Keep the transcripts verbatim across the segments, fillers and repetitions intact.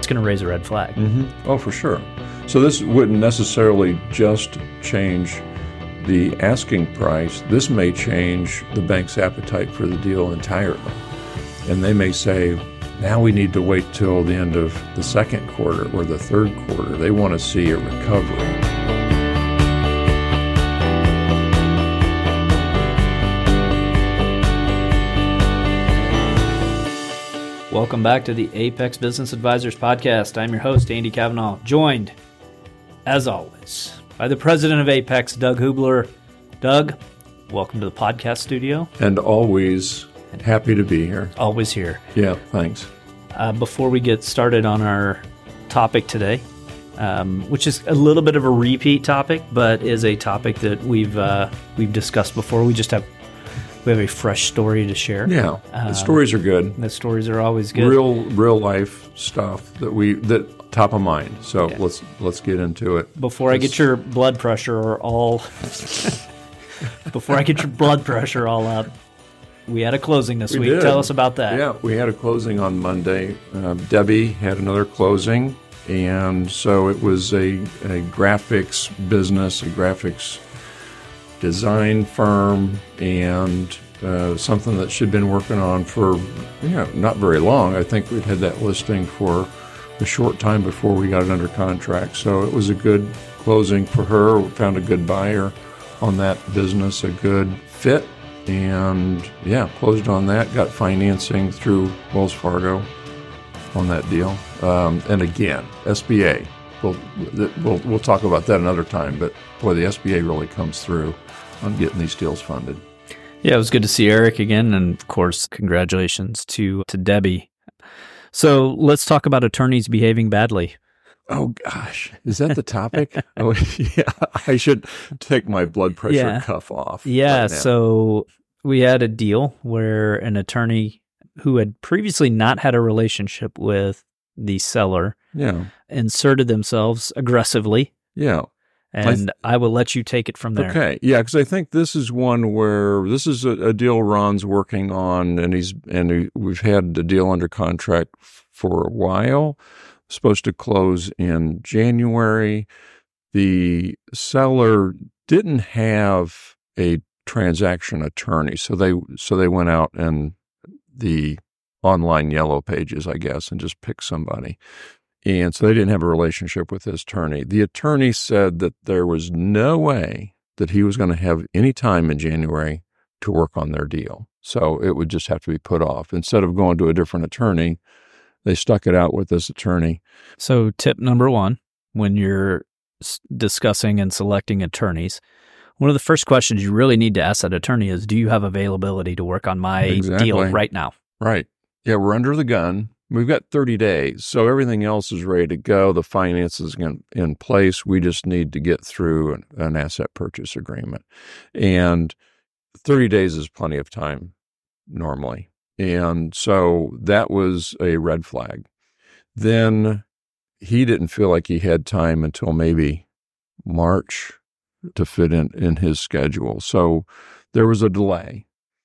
going to raise a red flag. Mm-hmm. Oh, for sure. So this wouldn't necessarily just change the asking price. This may change the bank's appetite for the deal entirely. And they may say, now we need to wait till the end of the second quarter or the third quarter. They want to see a recovery. Welcome back to the Apex Business Advisors Podcast. I'm your host, Andy Cavanaugh, joined, as always, by the president of Apex, Doug Hubler. Doug, welcome to the podcast studio. And always happy to be here. Always here. Yeah, thanks. Uh, before we get started on our topic today, um, which is a little bit of a repeat topic, but is a topic that we've uh, we've discussed before. We just have we have a fresh story to share. Yeah, um, the stories are good. The stories are always good. Real, real life stuff that we that top of mind. So yeah. let's let's get into it. Before let's, I get your blood pressure all, before I get your blood pressure all up. We had a closing this we week. Did. Tell us about that. Yeah, we had a closing on Monday. Uh, Debbie had another closing, and so it was a, a graphics business, a graphics design firm, and uh, something that she'd been working on for, you know, not very long. I think we'd had that listing for a short time before we got it under contract. So it was a good closing for her. We found a good buyer on that business, a good fit. And yeah, closed on that, got financing through Wells Fargo on that deal. Um, and again, S B A, we'll, we'll, we'll talk about that another time, but boy, the S B A really comes through on getting these deals funded. Yeah, it was good to see Eric again. And of course, congratulations to, to Debbie. So let's talk about attorneys behaving badly. Oh, gosh. Is that the topic? oh, yeah. I should take my blood pressure yeah. cuff off. Yeah. Right now. So we had a deal where an attorney who had previously not had a relationship with the seller yeah. inserted themselves aggressively. Yeah. And I, th- I will let you take it from there. Okay. Yeah, because I think this is one where this is a, a deal Ron's working on, and he's and he, we've had the deal under contract f- for a while. Supposed to close in January. The seller didn't have a transaction attorney, so they so they went out and the online yellow pages, I guess, and just picked somebody. And so they didn't have a relationship with this attorney. The attorney said that there was no way that he was going to have any time in January to work on their deal. So it would just have to be put off. Instead of going to a different attorney, they stuck it out with this attorney. So tip number one, when you're s- discussing and selecting attorneys, one of the first questions you really need to ask that attorney is, do you have availability to work on my Exactly. deal right now? Right. Yeah, we're under the gun. We've got thirty days, so everything else is ready to go. The finance is in, in place. We just need to get through an, an asset purchase agreement. And thirty days is plenty of time normally. And so that was a red flag. Then he didn't feel like he had time until maybe March to fit in, in his schedule. So there was a delay.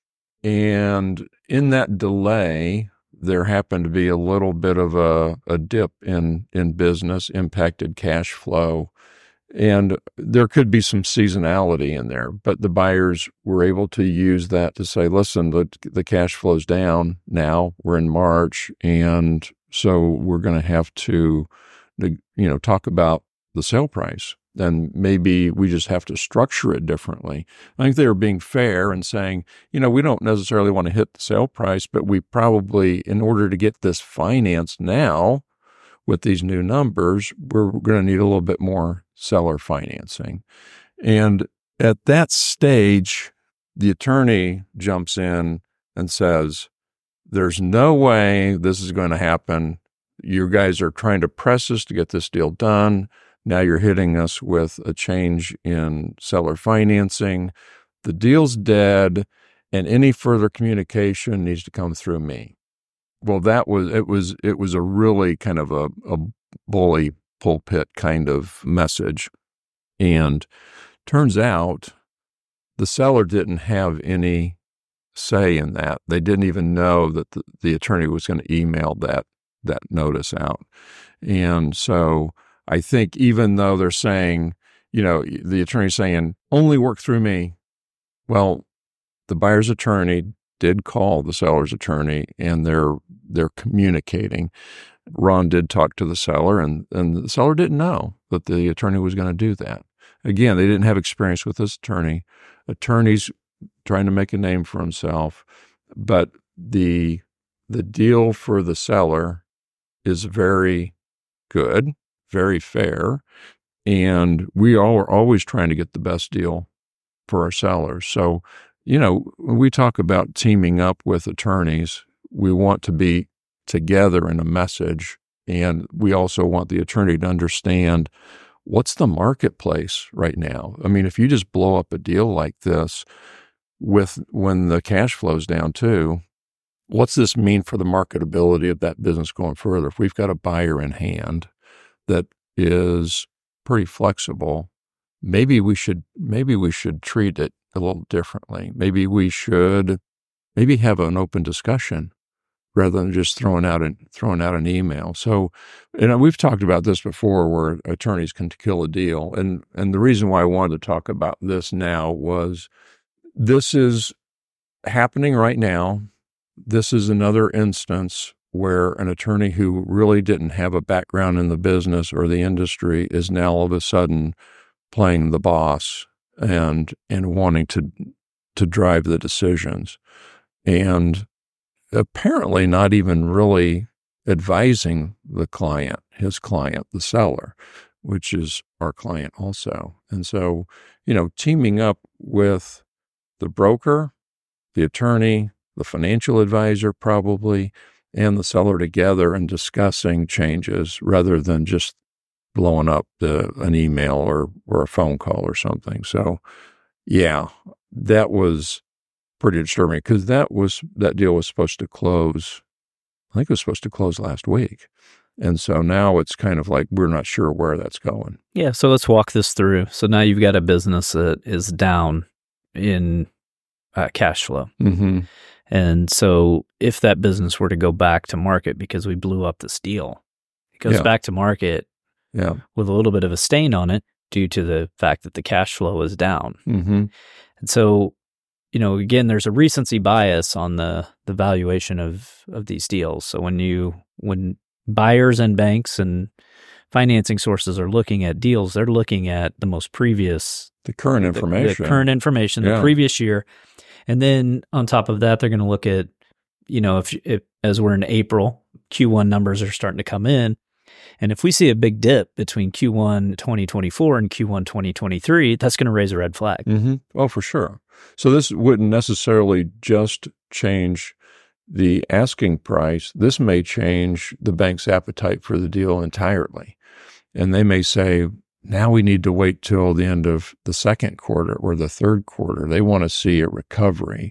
And in that delay, there happened to be a little bit of a, a dip in, in business, impacted cash flow. And there could be some seasonality in there, but the buyers were able to use that to say, listen, the, the cash flow's down now, we're in March, and so we're going to have to, you know, talk about the sale price. And maybe we just have to structure it differently. I think they were being fair and saying, you know, we don't necessarily want to hit the sale price, but we probably, in order to get this financed now with these new numbers, we're going to need a little bit more seller financing. And at that stage, the attorney jumps in and says, there's no way this is going to happen. You guys are trying to press us to get this deal done. Now you're hitting us with a change in seller financing. The deal's dead, and any further communication needs to come through me. Well, that was it was it was a really kind of a, a bully pulpit kind of message. And turns out the seller didn't have any say in that. They didn't even know that the, the attorney was going to email that that notice out. And so I think even though they're saying, you know, the attorney's saying, only work through me. Well, the buyer's attorney did call the seller's attorney, and they're they're communicating. Ron did talk to the seller, and, and the seller didn't know that the attorney was going to do that. Again, they didn't have experience with this attorney. Attorney's trying to make a name for himself, but the the deal for the seller is very good, very fair, and we all are always trying to get the best deal for our sellers. So, you know, when we talk about teaming up with attorneys, we want to be together in a message, and we also want the attorney to understand what's the marketplace right now. I mean, if you just blow up a deal like this with when the cash flow's down too, what's this mean for the marketability of that business going further? If we've got a buyer in hand that is pretty flexible, maybe we should maybe we should treat it a little differently. Maybe we should maybe have an open discussion rather than just throwing out an throwing out an email. So, you know, we've talked about this before, where attorneys can kill a deal, and and the reason why I wanted to talk about this now was this is happening right now. This is another instance where an attorney who really didn't have a background in the business or the industry is now all of a sudden playing the boss and and wanting to to drive the decisions, and apparently not even really advising the client, his client, the seller, which is our client also. And so, you know, teaming up with the broker, the attorney, the financial advisor probably, and the seller together and discussing changes rather than just blowing up the, an email or, or a phone call or something. So, yeah, that was pretty disturbing because that was that deal was supposed to close. I think it was supposed to close last week. And so now it's kind of like we're not sure where that's going. Yeah, so let's walk this through. So now you've got a business that is down in uh, cash flow. Mm-hmm. And so if that business were to go back to market because we blew up this deal, it goes Yeah. back to market Yeah. with a little bit of a stain on it due to the fact that the cash flow is down. Mm-hmm. And so, you know, again, there's a recency bias on the, the valuation of, of these deals. So when you when buyers and banks and financing sources are looking at deals, they're looking at the most previous The current information. the, the current information, Yeah. the previous year. And then on top of that, they're going to look at, you know, if, if as we're in April, Q one numbers are starting to come in. And if we see a big dip between Q one twenty twenty-four and Q one twenty twenty-three, that's going to raise a red flag. Mm-hmm. Oh, for sure. So this wouldn't necessarily just change the asking price. This may change the bank's appetite for the deal entirely. And they may say, now we need to wait till the end of the second quarter or the third quarter. They want to see a recovery.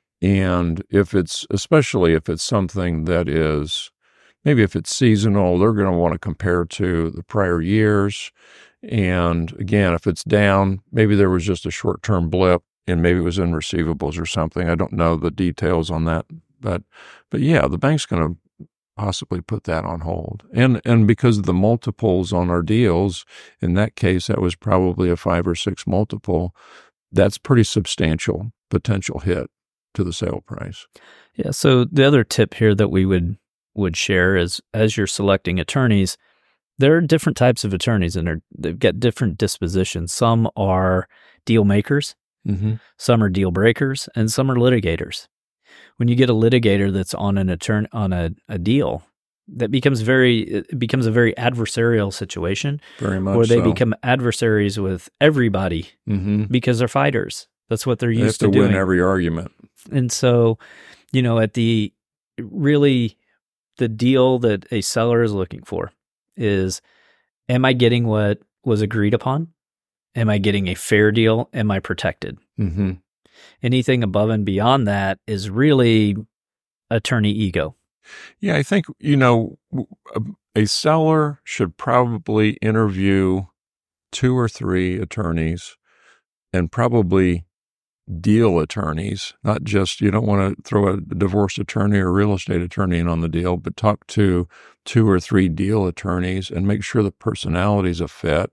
And if it's, especially if it's something that is, maybe if it's seasonal, they're going to want to compare to the prior years. And again, if it's down, maybe there was just a short-term blip and maybe it was in receivables or something. I don't know the details on that. But, but yeah, the bank's going to possibly put that on hold. And and because of the multiples on our deals, in that case, that was probably a five or six multiple. That's pretty substantial potential hit to the sale price. Yeah. So the other tip here that we would would share is as you're selecting attorneys, there are different types of attorneys and they're, they've got different dispositions. Some are deal makers, Mm-hmm. some are deal breakers, and some are litigators. When you get a litigator that's on an attorney on a, a deal, that becomes very it becomes a very adversarial situation Very much where they so. become adversaries with everybody Mm-hmm. because they're fighters. That's what they're They have used to, to, doing. win every argument. And so, you know, at the really the deal that a seller is looking for is, am I getting what was agreed upon? Am I getting a fair deal? Am I protected? Mm-hmm. Anything above and beyond that is really attorney ego. Yeah, I think, you know, a, a seller should probably interview two or three attorneys and probably deal attorneys, not just, you don't want to throw a divorce attorney or real estate attorney in on the deal, but talk to two or three deal attorneys and make sure the personalities are fit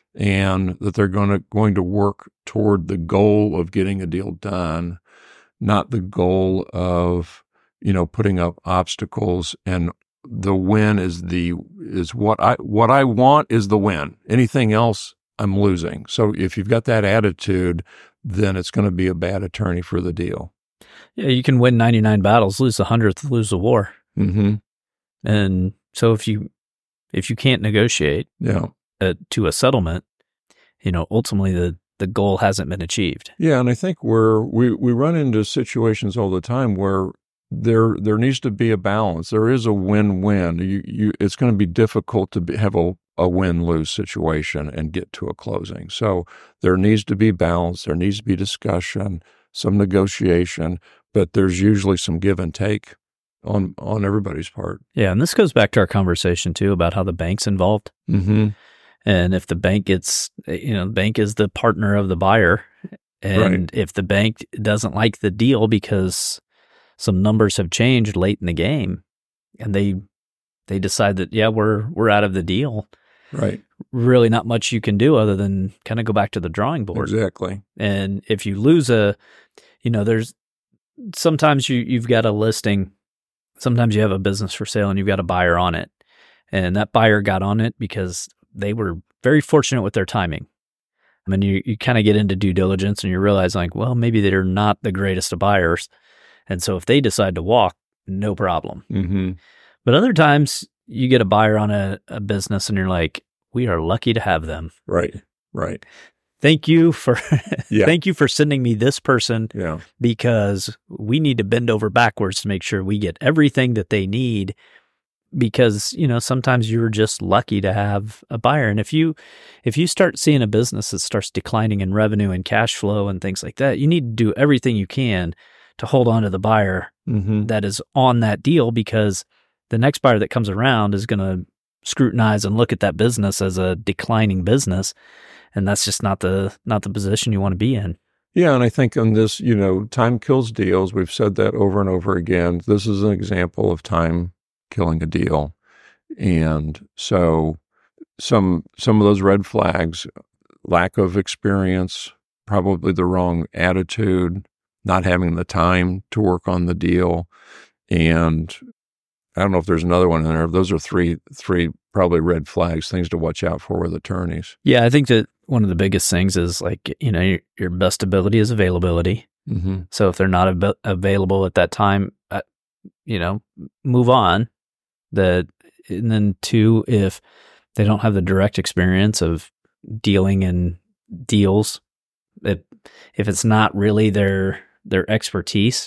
and that they're going to, going to work toward the goal of getting a deal done, not the goal of, you know, putting up obstacles. And the win is the, is what I, what I want is the win. Anything else, I'm losing. So if you've got that attitude, then it's going to be a bad attorney for the deal. Yeah, you can win ninety-nine battles, lose the hundredth, lose the war. Mm-hmm. And so if you if you can't negotiate yeah. uh, to a settlement, you know, ultimately the, the goal hasn't been achieved. Yeah, and I think we're, we we run into situations all the time where there there needs to be a balance. There is a win-win. You you it's going to be difficult to be, have a a win-lose situation and get to a closing. So there needs to be balance. There needs to be discussion, some negotiation, but there's usually some give and take on on everybody's part. Yeah, and this goes back to our conversation too about how the bank's involved. Mm-hmm. And if the bank gets, you know, the bank is the partner of the buyer, and Right. if the bank doesn't like the deal because some numbers have changed late in the game, and they they decide that yeah we're we're out of the deal. Right. Really not much you can do other than kind of go back to the drawing board. Exactly. And if you lose a, you know, there's sometimes you, you've got a listing, sometimes you have a business for sale and you've got a buyer on it. And that buyer got on it because they were very fortunate with their timing. I mean, you, you kind of get into due diligence and you realize like, well, maybe they're not the greatest of buyers. And so if they decide to walk, no problem. Mm-hmm. But other times you get a buyer on a, a business and you're like, we are lucky to have them. Right. Right. Thank you for Yeah. thank you for sending me this person Yeah. because we need to bend over backwards to make sure we get everything that they need because, you know, sometimes you're just lucky to have a buyer. And if you if you start seeing a business that starts declining in revenue and cash flow and things like that, you need to do everything you can to hold on to the buyer Mm-hmm. that is on that deal because the next buyer that comes around is going to scrutinize and look at that business as a declining business. And that's just not the not the position you want to be in. Yeah, and I think on this, you know, time kills deals. We've said that over and over again. This is an example of time killing a deal. And so some some of those red flags, lack of experience, probably the wrong attitude, not having the time to work on the deal, and I don't know if there's another one in there. Those are three, three probably red flags, things to watch out for with attorneys. Yeah, I think that one of the biggest things is like, you know, your, your best ability is availability. Mm-hmm. So if they're not ab- available at that time, uh, you know, move on. The and then two, if they don't have the direct experience of dealing in deals, if if it's not really their their expertise,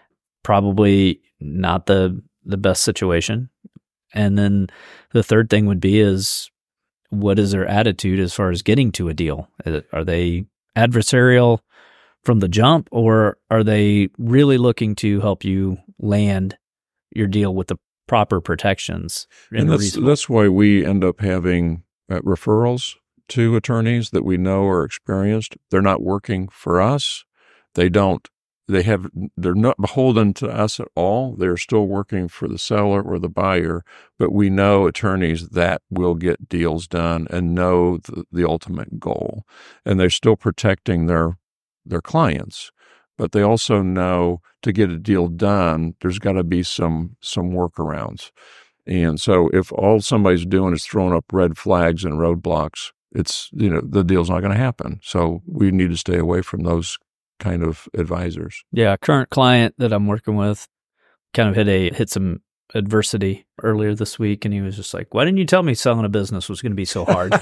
probably not the the best situation. And then the third thing would be is what is their attitude as far as getting to a deal? Are they adversarial from the jump, or are they really looking to help you land your deal with the proper protections? And that's, that's why we end up having uh, referrals to attorneys that we know are experienced. They're not working for us. They don't They have, they're not beholden to us at all. They're still working for the seller or the buyer, but we know attorneys that will get deals done and know the, the ultimate goal. And they're still protecting their, their clients, but they also know to get a deal done, there's got to be some, some workarounds. And so if all somebody's doing is throwing up red flags and roadblocks, it's, you know, the deal's not going to happen. So we need to stay away from those kind of advisors. Yeah, a current client that I'm working with kind of hit a hit some adversity earlier this week, and he was just like, "Why didn't you tell me selling a business was going to be so hard?"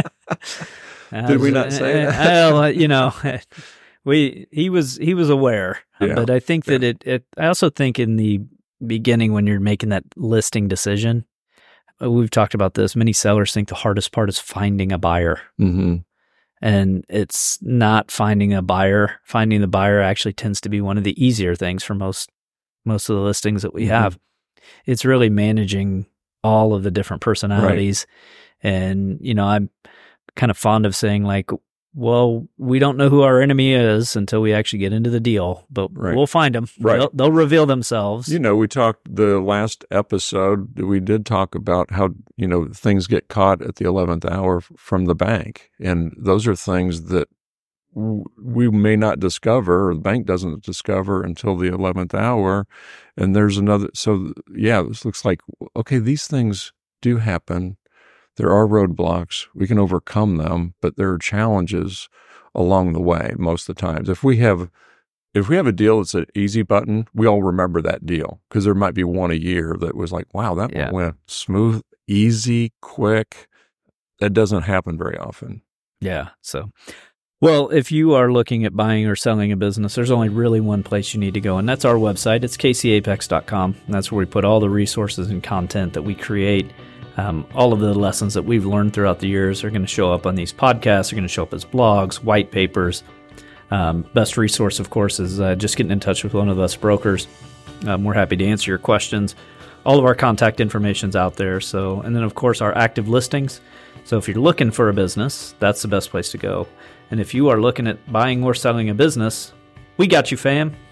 Did we not say that? Well, you know, we he was he was aware, Yeah. but I think that Yeah. it, it. I also think in the beginning when you're making that listing decision, we've talked about this. Many sellers think the hardest part is finding a buyer. Mm-hmm. And it's not finding a buyer. Finding the buyer actually tends to be one of the easier things for most most of the listings that we Mm-hmm. have. It's really managing all of the different personalities. Right. And, you know, I'm kind of fond of saying, like, well, we don't know who our enemy is until we actually get into the deal, but right. we'll find them. Right. They'll, they'll reveal themselves. You know, we talked the last episode, we did talk about how, you know, things get caught at the eleventh hour from the bank. And those are things that w- we may not discover, or the bank doesn't discover until the eleventh hour. And there's another. So, yeah, this looks like, okay, these things do happen. There are roadblocks. We can overcome them, but there are challenges along the way most of the times. If we have if we have a deal that's an easy button, we all remember that deal because there might be one a year that was like, wow, that yeah. went smooth, easy, quick. That doesn't happen very often. Yeah. So, well, if you are looking at buying or selling a business, there's only really one place you need to go, and that's our website. It's k c apex dot com. And that's where we put all the resources and content that we create. Um, all of the lessons that we've learned throughout the years are going to show up on these podcasts. Are going to show up as blogs, white papers. Um, best resource, of course, is uh, just getting in touch with one of us brokers. Um, we're happy to answer your questions. All of our contact information's out there. So, and then, of course, our active listings. So if you're looking for a business, that's the best place to go. And if you are looking at buying or selling a business, we got you, fam.